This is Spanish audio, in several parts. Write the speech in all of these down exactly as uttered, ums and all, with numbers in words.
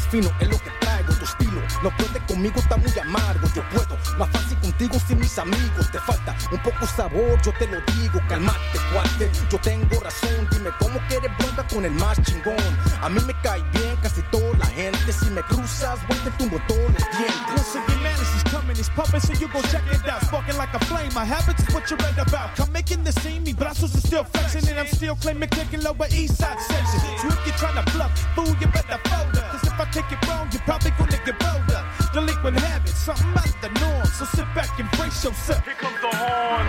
fino es lo que traigo, tu estilo no puede conmigo, está muy amargo. Yo puedo, más fácil contigo sin mis amigos. Te falta un poco sabor, yo te lo digo. Calmate, cuate, yo tengo razón. Dime cómo quieres bronca con el más chingón. A mí me cae bien casi toda la gente. Si me cruzas, voy te tumbo todos los dientes. Once again, man, this is coming, it's pumping, so you go check it out. Sparking like a flame, my habits is what you read about. Come making the scene, me brazos are still flexing, and I'm still claiming taking lower east side section. So if you're trying to bluff, fool, you better fold up. Cause if I take it wrong, you're probably gonna get rolled up. Delinquent habits, something out of the norm. So sit back and brace yourself. Here comes the horn.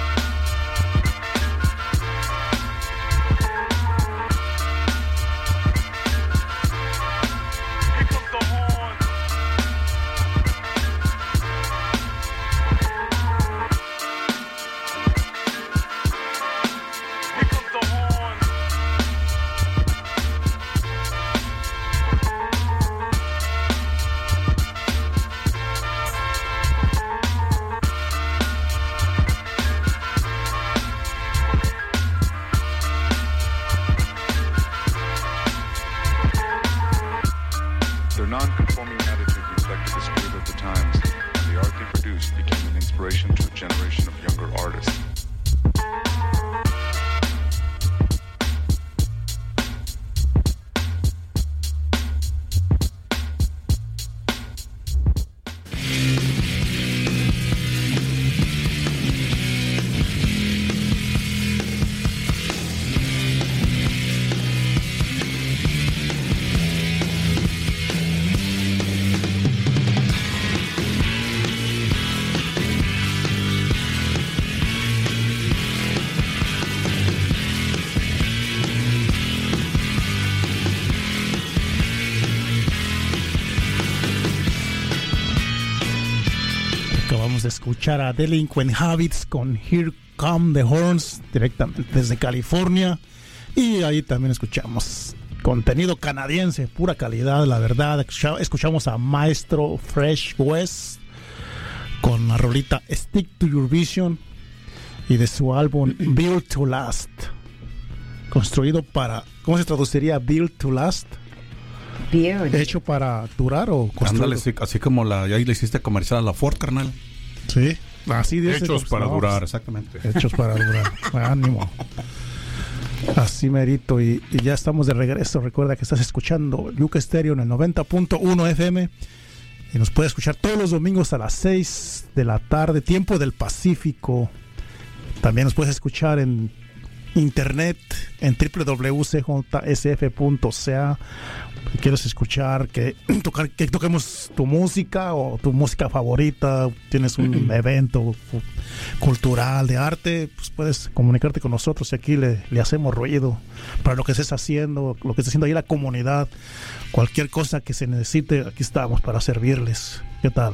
De escuchar a Delinquent Habits con Here Come the Horns directamente desde California, y ahí también escuchamos contenido canadiense, pura calidad, la verdad. Escuchamos a Maestro Fresh West con la rolita Stick to Your Vision y de su álbum Built to Last, construido para, ¿cómo se traduciría Built to Last? Build. Hecho para durar o construido. Ándale, así, así como la, ya le hiciste comercial a la Ford, carnal. Sí, así dice. Hechos para no, durar, exactamente. Hechos para durar. Ánimo. Así merito. Y, y ya estamos de regreso. Recuerda que estás escuchando Yuca Stereo en el noventa punto uno F M. Y nos puedes escuchar todos los domingos a las seis de la tarde, tiempo del Pacífico. También nos puedes escuchar en internet en doble u doble u doble u punto c j s f punto c a. Si quieres escuchar que tocar que toquemos tu música o tu música favorita, tienes un evento cultural de arte, pues puedes comunicarte con nosotros y aquí le, le hacemos ruido para lo que estés haciendo, lo que esté haciendo ahí la comunidad. Cualquier cosa que se necesite, aquí estamos para servirles. ¿Qué tal?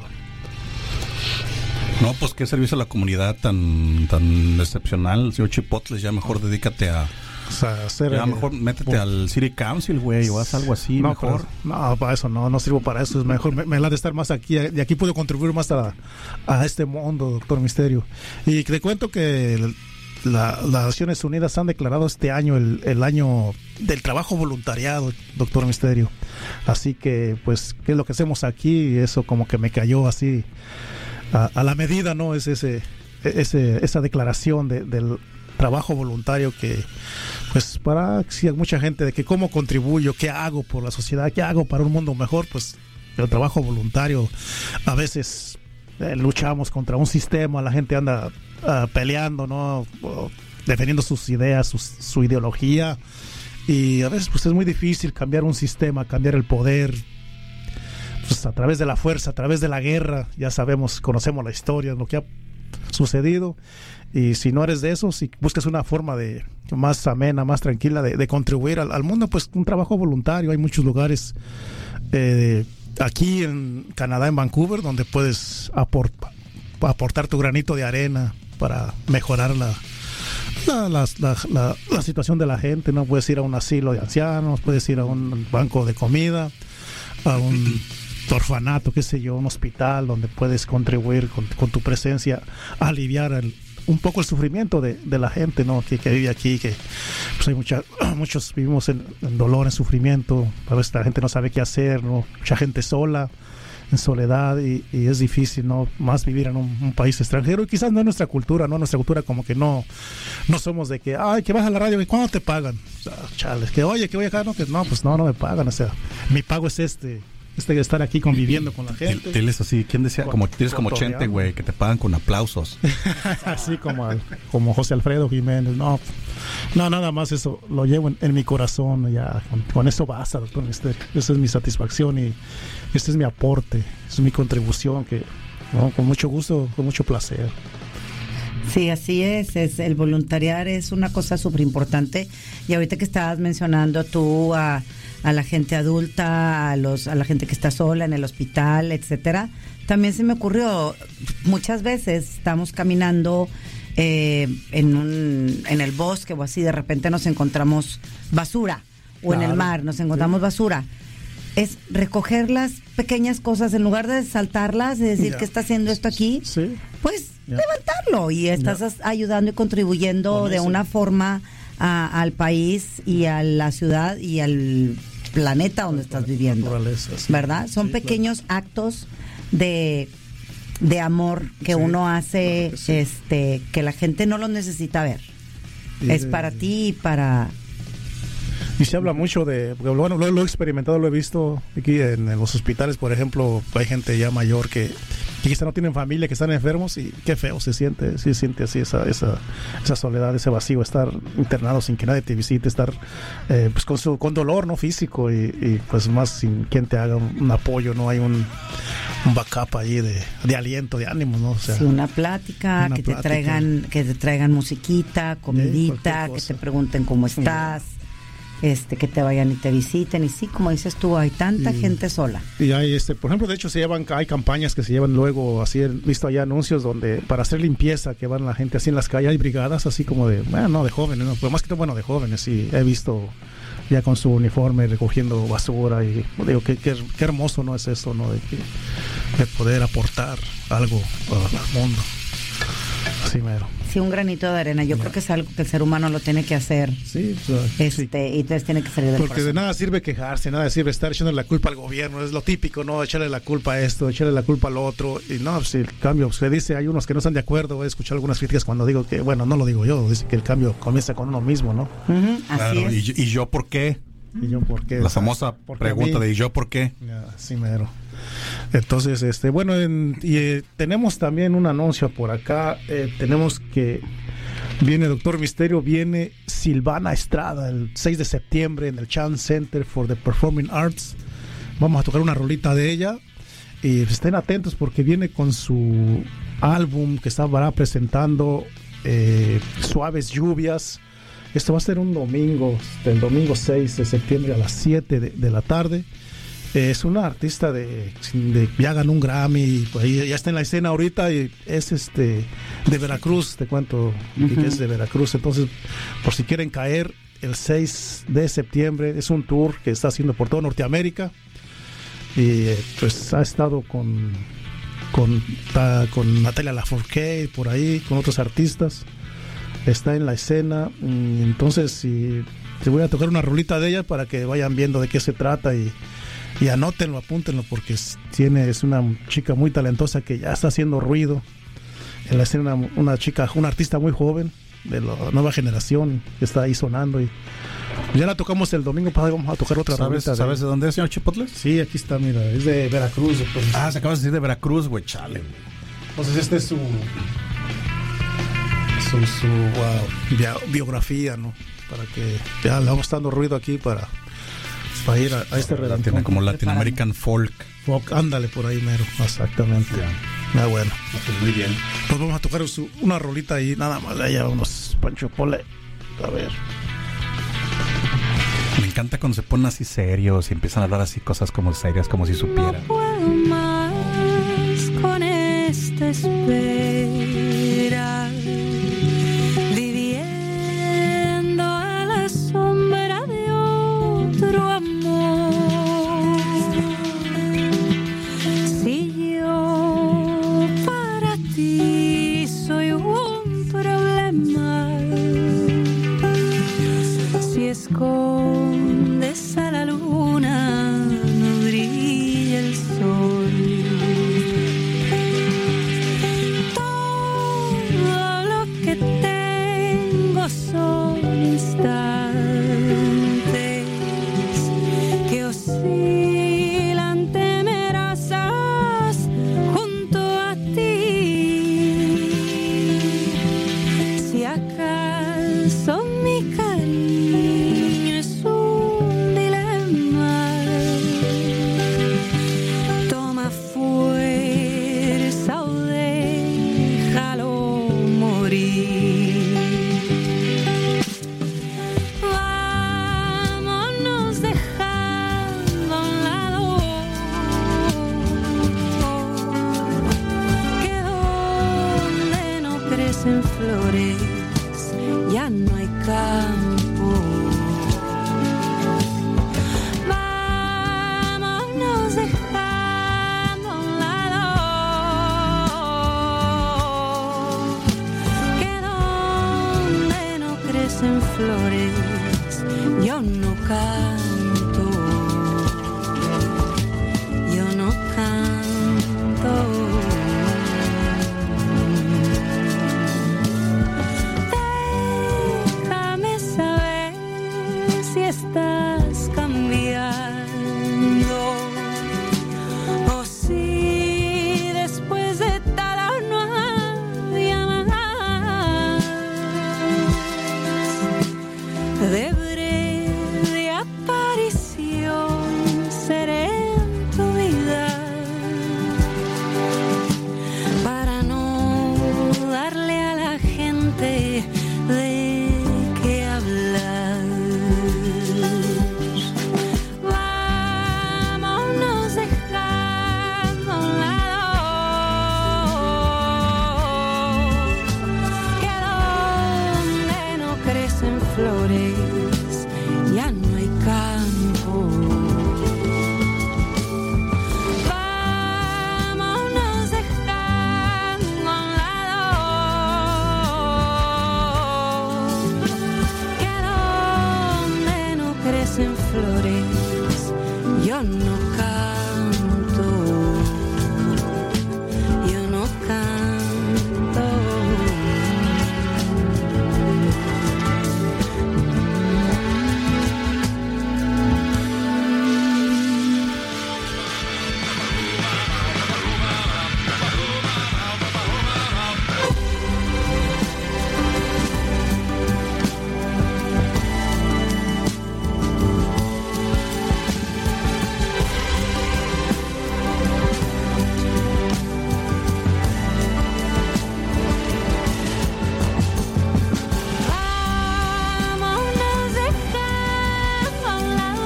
No, pues qué servicio a la comunidad tan tan excepcional, señor Chipotles. Ya mejor dedícate a, o sea, hacer, ya mejor métete por, al City Council, güey, o haz algo así, no, mejor. Pero, no, para eso no, no sirvo para eso. Es mejor, me, me la de estar más aquí, y aquí puedo contribuir más a, a este mundo, doctor Misterio. Y te cuento que el, la, las Naciones Unidas han declarado este año el, el año del trabajo voluntariado, doctor Misterio. Así que, pues, ¿qué es lo que hacemos aquí? Eso como que me cayó así a, a la medida, ¿no? Es ese, ese esa declaración de, del trabajo voluntario que, pues, para sí, mucha gente de que cómo contribuyo, qué hago por la sociedad, qué hago para un mundo mejor. Pues el trabajo voluntario, a veces eh, luchamos contra un sistema, la gente anda uh, peleando, ¿no? O defendiendo sus ideas, su, su ideología, y a veces pues es muy difícil cambiar un sistema, cambiar el poder, pues a través de la fuerza, a través de la guerra. Ya sabemos, conocemos la historia, lo que ha sucedido. Y si no eres de eso, si buscas una forma de más amena, más tranquila de, de contribuir al, al mundo, pues un trabajo voluntario. Hay muchos lugares eh, aquí en Canadá, en Vancouver, donde puedes aport, aportar tu granito de arena para mejorar la, la, la, la, la, la situación de la gente, ¿no? Puedes ir a un asilo de ancianos, puedes ir a un banco de comida, a un orfanato, qué sé yo, un hospital, donde puedes contribuir con, con tu presencia a aliviar el un poco el sufrimiento de, de la gente, ¿no? Que, que vive aquí, que pues hay mucha, muchos vivimos en, en dolor, en sufrimiento, a veces la gente no sabe qué hacer, ¿no? Mucha gente sola, en soledad, y, y es difícil, ¿no? Más vivir en un, un país extranjero, y quizás no es nuestra cultura, ¿no? Nuestra cultura como que no, no somos de que, ay, que vas a la radio, ¿y cuándo te pagan? O sea, chales, que oye, que voy acá, no, que no, pues no, no me pagan, o sea, mi pago es este, este de estar aquí conviviendo con la gente. Tienes así, ¿quién decía? Como, tienes como Chente, güey, que te pagan con aplausos. Así como, al, como José Alfredo Jiménez, no, no, nada más eso, lo llevo en, en mi corazón, ya, con, con eso basta, doctor Misterio. Esa es mi satisfacción y este es mi aporte, es mi contribución, que no, con mucho gusto, con mucho placer. Sí, así es, es el voluntariar es una cosa súper importante, y ahorita que estabas mencionando tú a, a la gente adulta, a los a la gente que está sola en el hospital, etcétera, también se me ocurrió, muchas veces estamos caminando eh, en un en el bosque o así, de repente nos encontramos basura, o claro, en el mar nos encontramos sí. basura. Es recoger las pequeñas cosas en lugar de saltarlas, de decir, yeah. ¿qué está haciendo esto aquí? Sí. Pues yeah. levantarlo, y estás yeah. ayudando y contribuyendo con de eso. Una forma a, al país y a la ciudad y al planeta donde estás viviendo, sí. ¿verdad? Son sí, pequeños claro. actos de de amor que sí, uno hace, claro que, sí. este que la gente no lo necesita ver. Y es de, para ti y para... Y se habla mucho de, porque bueno, lo, lo he experimentado, lo he visto aquí en, en los hospitales, por ejemplo, hay gente ya mayor que, que quizá no tienen familia, que están enfermos, y qué feo se siente, se siente así esa, esa, esa soledad, ese vacío, estar internado sin que nadie te visite, estar eh, pues con su, con dolor no físico, y, y pues más sin quien te haga un, un apoyo, no hay un, un backup ahí de, de aliento, de ánimo, ¿no? O sea, sí, una plática, una que plática. te traigan, que te traigan musiquita, comidita, que te pregunten cómo estás. Este, que te vayan y te visiten, y sí, como dices tú, hay tanta y, gente sola. Y hay, este, por ejemplo, de hecho se llevan, hay campañas que se llevan luego, así he visto allá anuncios donde para hacer limpieza, que van la gente así en las calles, hay brigadas así como de, bueno, no de jóvenes, no, pero más que todo, bueno, de jóvenes, sí, he visto ya con su uniforme recogiendo basura, y digo, qué, qué, qué hermoso no es eso, ¿no? De, que, de poder aportar algo al mundo. Así mero. Sí, un granito de arena. Yo yeah. creo que es algo que el ser humano lo tiene que hacer. Sí, o sea, este, sí. Y entonces tiene que salir del Porque corazón. De nada sirve quejarse, nada sirve estar echando la culpa al gobierno. Es lo típico, ¿no? Echarle la culpa a esto, echarle la culpa al otro. Y no, pues el cambio, se dice, hay unos que no están de acuerdo. He escuchado algunas críticas cuando digo que, bueno, no lo digo yo, dice que el cambio comienza con uno mismo, ¿no? Uh-huh, así claro, es. ¿Y, ¿Y yo por qué? ¿Y yo por qué? La famosa pregunta de ¿y yo por qué? Ya, sí, mero. Entonces, este, bueno, en, y eh, tenemos también un anuncio por acá. Eh, tenemos que viene Doctor Misterio, viene Silvana Estrada el seis de septiembre en el Chan Center for the Performing Arts. Vamos a tocar una rolita de ella, y estén atentos porque viene con su álbum que estará presentando, eh, Suaves Lluvias. Esto va a ser un domingo, el domingo seis de septiembre a las siete de, de la tarde. Es una artista de, de ya ganó un Grammy, pues ahí ya está en la escena ahorita, y es este de Veracruz, te cuento, uh-huh. que es de Veracruz. Entonces, por si quieren caer, el seis de septiembre es un tour que está haciendo por toda Norteamérica, y pues ha estado con con, ta, con Natalia Lafourcade por ahí, con otros artistas, está en la escena. Entonces, si te voy a tocar una rolita de ella para que vayan viendo de qué se trata, y Y anótenlo, apúntenlo, porque tiene, es una chica muy talentosa que ya está haciendo ruido en la escena, una, una chica, una artista muy joven de la nueva generación que está ahí sonando, y ya la tocamos el domingo pasado, vamos a tocar otra ¿Sabes, de, ¿sabes de dónde es, señor Chipotles? Sí, aquí está, mira, es de Veracruz. Pues. Ah, se acaba de decir de Veracruz, güey, chale. Entonces este es su su, su wow, bi- biografía, ¿no? Para que ya le vamos dando ruido aquí para para ir a, a este redactor. Tiene como Latin American folk. Folk, ándale por ahí mero, exactamente. Ya. Ah, bueno. Pues muy bien. Pues vamos a tocar su, una rolita ahí, nada más, allá unos Pancho Pole. A ver. Me encanta cuando se ponen así serios y empiezan a hablar así cosas como serias, como si supieran. No puedo más con esta espera, viviendo a la sombra de otro amor. Si yo para ti soy un problema, flores, yo no canto, yo no canto. Déjame saber si estás cambiando o si después de todo no había más. De breve aparición seré en tu vida para no darle a la gente de qué hablar. Vámonos dejando a un lado que donde no crecen flores ya no hay campo. Vámonos dejando a un lado que donde no crecen flores yo no canto, yo no canto. Vámonos dejando a un lado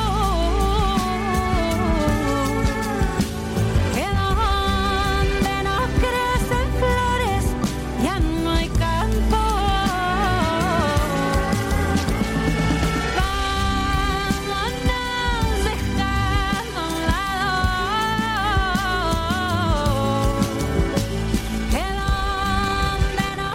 que donde no crecen flores ya no hay campo. Vámonos dejando a un lado que donde no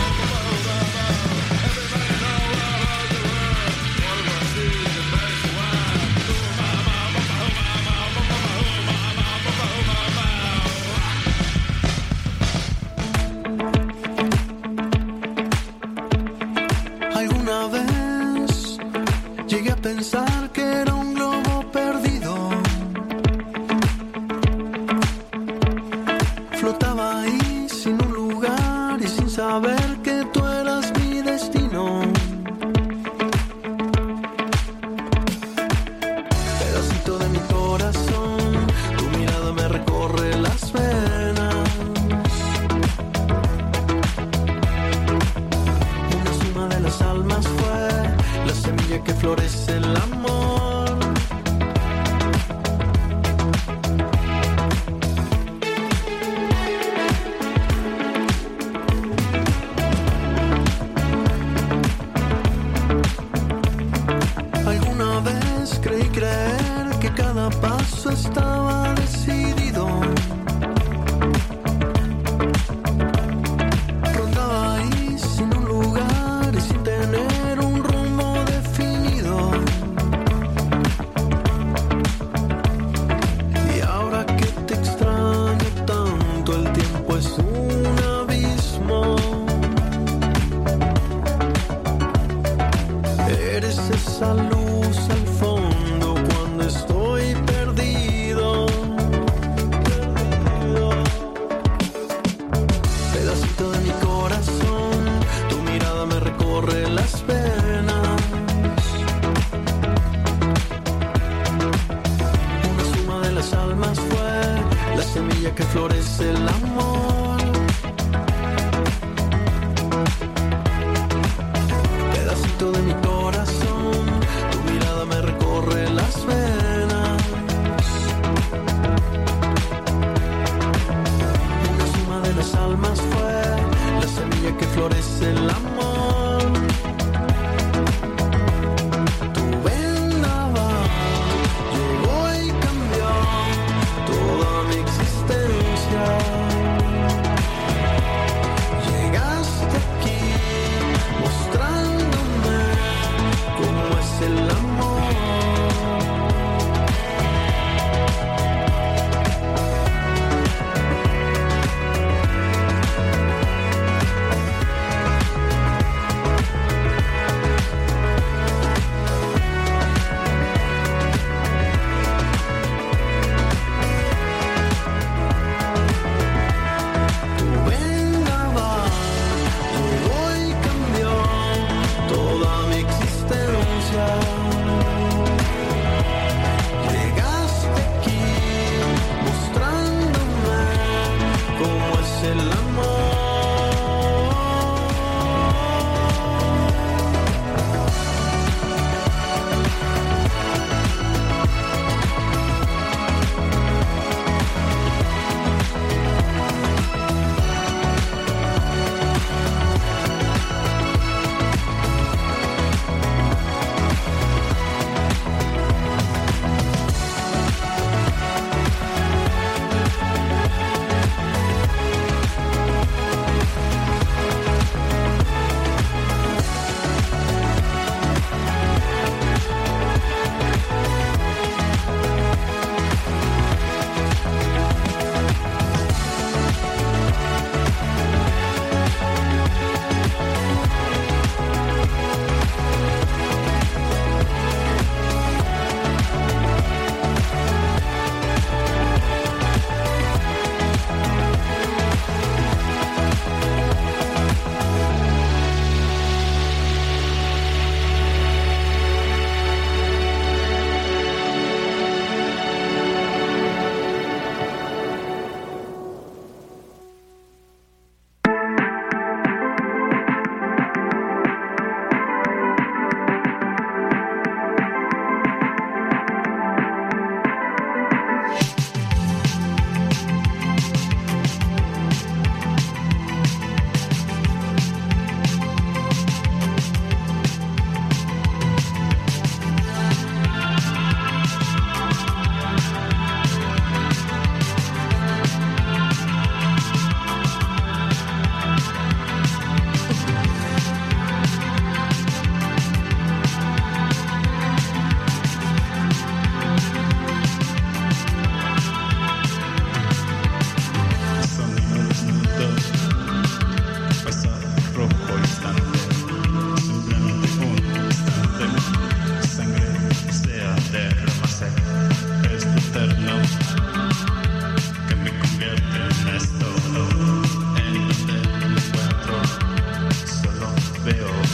Alguna vez llegué a pensar que era un globo perdido. Flotaba ahí sin un lugar y sin saber que tú eras mi destino. Pedacito de mi corazón, tu mirada me recorre las venas. Una suma de las almas fue la semilla que florece el amor. Alguna vez creí creer que cada paso estaba decidido. Rondaba ahí sin un lugar y sin tener un rumbo definido. Y ahora que te extraño tanto, el tiempo es un abismo. Eres esa luz al fondo cuando estoy perdido.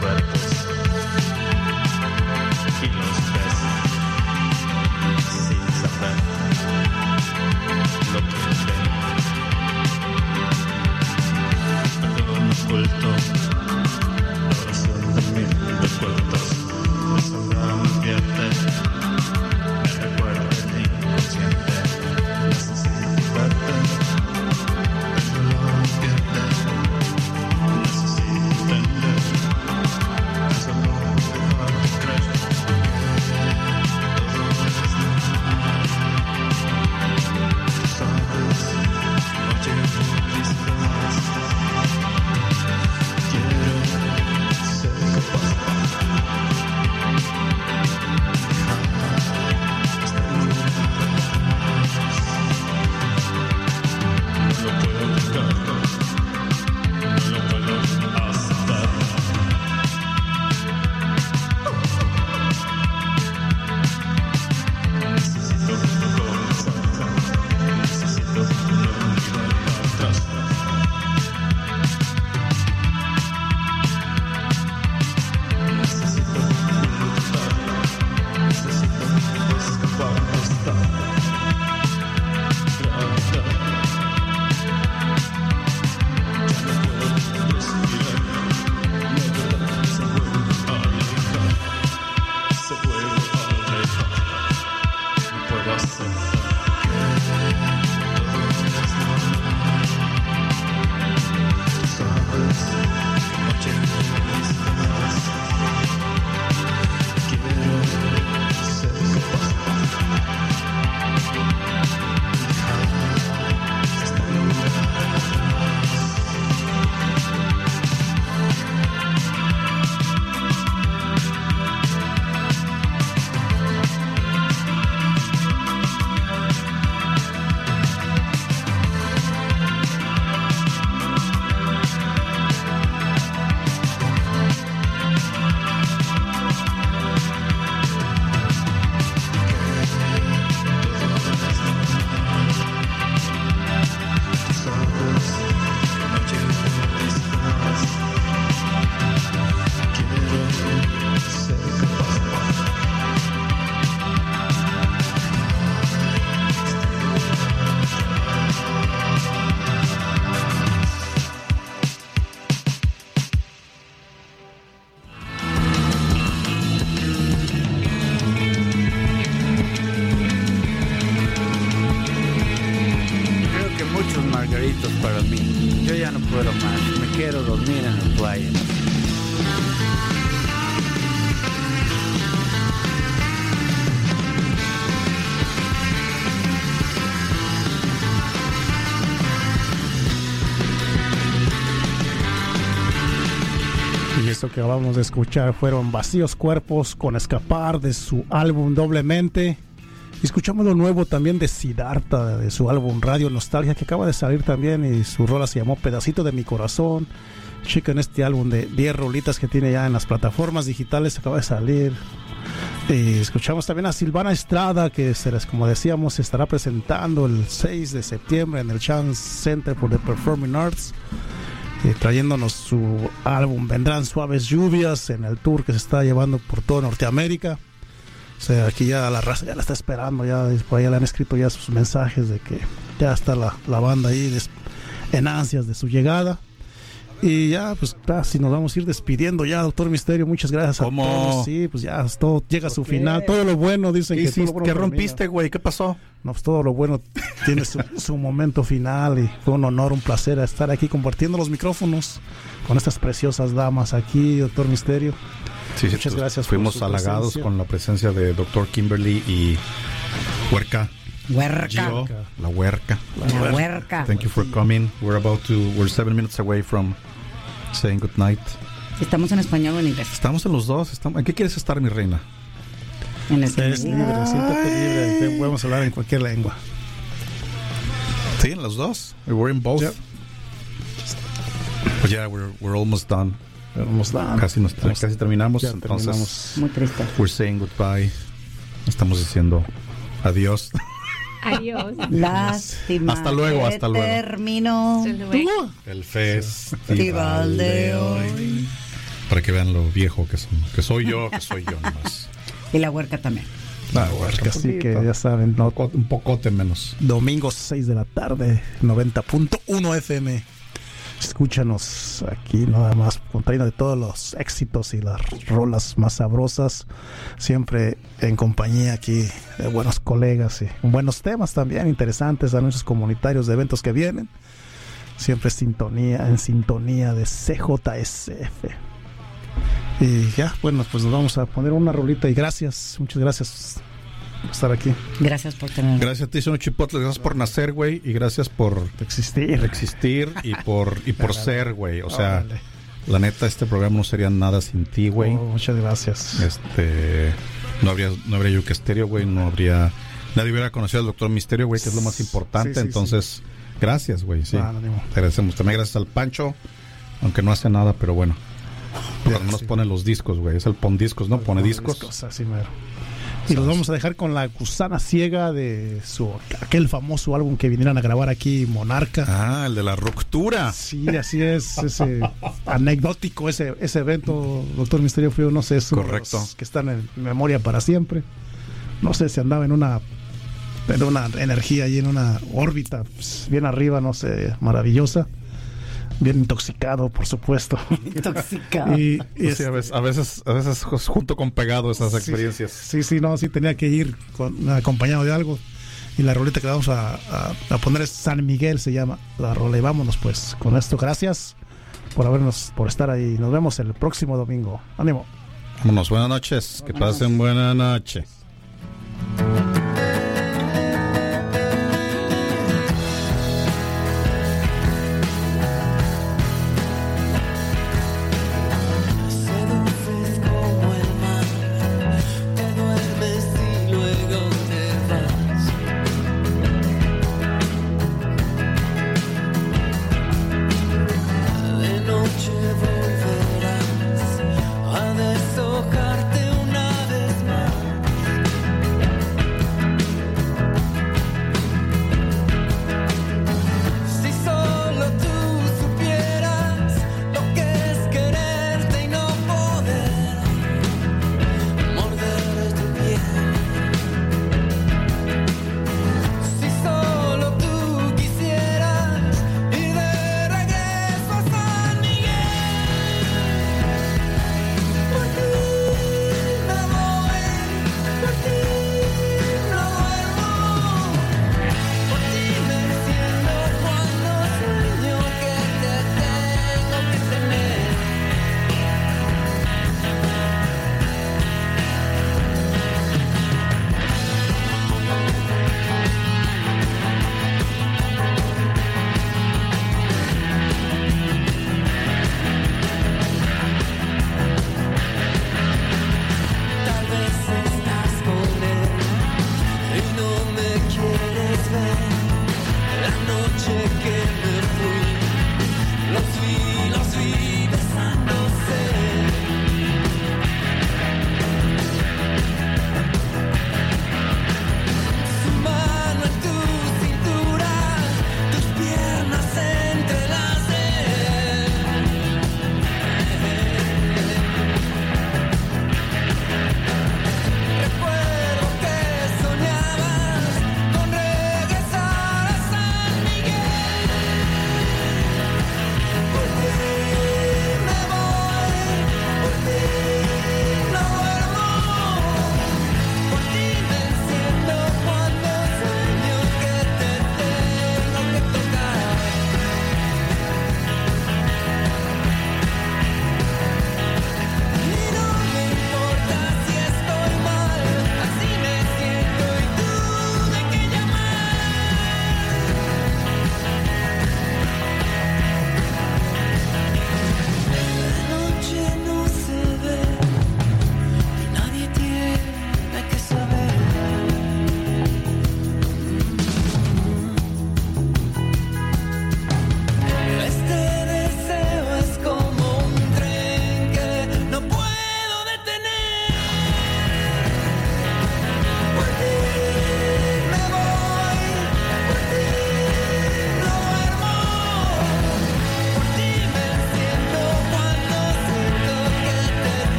cuerpos y los ves sin saber lo que ven. Todo un oculto, oración de mil recuerdos, desahogar mi pierde, me recuerda el inconsciente, necesito verte, tengo la pierde, necesito entender, solo dejarte creer, todo es normal, sabes, oye, dices más, quiero ser capaz de no lo puedo buscar, no lo puedo aceptar. Necesito comenzar, necesito no mirar atrás. Necesito disfrutar, necesito escapar de esta gravedad. Ya no puedo respirar, la verdad se vuelve a alejar, se vuelve a alejar. No puedo aceptar que todo es normal. Tú sabes que noche no dice más. Quiero ser capaz de dejar este lugar. Tú sabes que noche no dice más. Quiero ser capaz de Creo que muchos margaritos para mí. Yo ya no puedo más. Me quiero dormir en la playa. Y eso que acabamos de escuchar fueron Vacíos Cuerpos con Escapar de su álbum Doblemente. Y escuchamos lo nuevo también de Siddhartha, de su álbum Radio Nostalgia, que acaba de salir también, y su rola se llamó Pedacito de mi Corazón. Chequen este álbum de diez rolitas que tiene ya en las plataformas digitales, acaba de salir. Y escuchamos también a Silvana Estrada, que será, como decíamos, se estará presentando el seis de septiembre en el Chance Center for the Performing Arts, eh, trayéndonos su álbum Vendrán Suaves Lluvias en el tour que se está llevando por toda Norteamérica. O sea, aquí ya la raza ya la está esperando, ya por ahí le han escrito ya sus mensajes de que ya está la, la banda ahí des, en ansias de su llegada. Y ya, pues, ah, si nos vamos a ir despidiendo ya, Doctor Misterio, muchas gracias a ¿Cómo? todos. Sí, pues ya, todo llega a su final. Todo lo bueno, dicen ¿Qué que hiciste? todo lo bueno ¿Qué termina. rompiste, güey? ¿Qué pasó? No, pues todo lo bueno tiene su, su momento final, y fue un honor, un placer estar aquí compartiendo los micrófonos con estas preciosas damas aquí, Doctor Misterio. Sí, sí, Muchas pues, gracias por Fuimos su halagados presencia. con la presencia de Doctor Kimberly y Huerca. Huerca. Gio, la Huerca. La huerca. Thank you for coming. We're about to, we're seven minutes away from saying good night. ¿Estamos en español o en inglés? Estamos en los dos. Estamos, ¿en qué quieres estar, mi reina? En el Es libre, siéntate libre. Te podemos hablar en cualquier lengua. Sí, en los dos. We're in both. Yep. But yeah, we're, we're almost done. Almost done. Casi, nos, Estamos- casi terminamos. ya Entonces, terminamos. Muy triste. we're saying goodbye. Estamos diciendo adiós. Adiós. Lástima. Hasta luego, que hasta luego. Terminó Hasta luego. El festival Festival de de hoy. hoy para que vean lo viejo que, son, que soy yo, que soy yo nomás. Y la huerca también. La huerca, así que ya saben, no, un pocote menos. Domingo seis de la tarde, noventa punto uno F M. Escúchanos aquí nada más, contraído de todos los éxitos y las rolas más sabrosas, siempre en compañía aquí de buenos colegas y buenos temas también interesantes, anuncios comunitarios de eventos que vienen, siempre sintonía, en sintonía de C J S F. Y ya, bueno, pues nos vamos a poner una rolita y gracias, muchas gracias por estar aquí. Gracias por tenernos. Gracias a ti, señor Chipotle, gracias por nacer, güey, y gracias por existir, existir y por y por ser, güey. O sea, Órale. la neta, este programa no sería nada sin ti, güey. Oh, muchas gracias. Este, no habría, no habría Yuca Estéreo, güey, no habría, nadie hubiera conocido al Doctor Misterio, güey, que es lo más importante. Sí, sí, Entonces, sí. gracias, güey, sí. Ah, no, no. Te agradecemos. También gracias al Pancho, aunque no hace nada, pero bueno. Porque Ya, no nos sí. pone los discos, güey. Es el pon discos, ¿no? Pone Pone discos. discos, así mero. Y los vamos a dejar con la gusana ciega de su aquel famoso álbum que vinieron a grabar aquí, Monarca. Ah, el de la ruptura. Sí, así es, ese anecdótico ese ese evento, Doctor Misterio Frío, no sé, es uno de Correcto. los que están en memoria para siempre. No sé si andaba en una en una energía y en una órbita pues, bien arriba, no sé, maravillosa. Bien intoxicado, por supuesto. Intoxicado. y, y Sí, a veces, a veces, a veces junto con pegado esas Sí, experiencias. Sí, sí, no, sí tenía que ir con, acompañado de algo. Y la roleta que vamos a, a, a poner es San Miguel, se llama la rola. Y vámonos pues con esto. Gracias por habernos, por estar ahí. Nos vemos el próximo domingo. Ánimo. Vámonos, buenas noches. Que pasen buena noche.